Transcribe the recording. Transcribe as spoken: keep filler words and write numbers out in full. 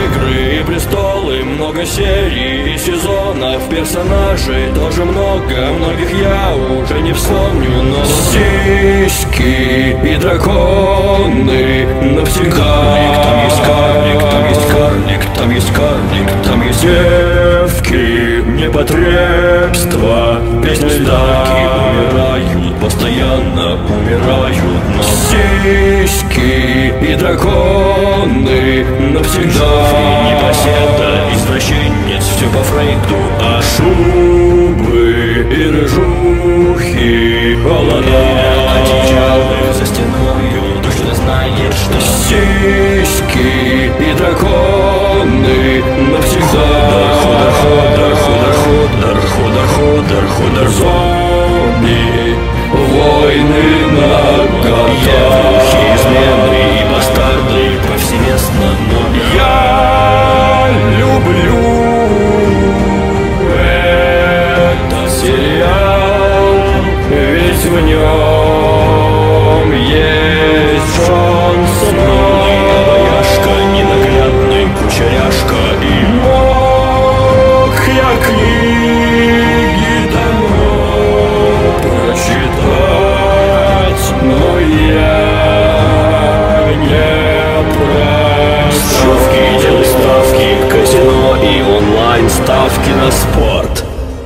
Игры и престолы, много серий и сезонов, персонажей тоже много, многих я уже не вспомню, но сиськи и драконы навсегда. Там есть карлик, там есть карлик, там есть карлик, там есть девки, непотребства, песни ставки умирают, постоянно умирают, но сиськи и драконы навсегда. Непоседа, извращенец, все по Фрейду, а шубы и рыжухи, холода, одеялы за стеною, точно знаешь, что сиськи и драконы навсегда. Ходор, ходор, ходор, ходор, ходор, ходор, ходор, зомби, войны на года, измены и бастарды повсеместно, но я люблю этот сериал, ведь в нем есть Джон Сноу, обаяшка, ненаглядный кучеряшка, и мог я книги давно прочитать, но я не прочитал. Шутки, делай ставки, казино и онлайн ставки на спорт.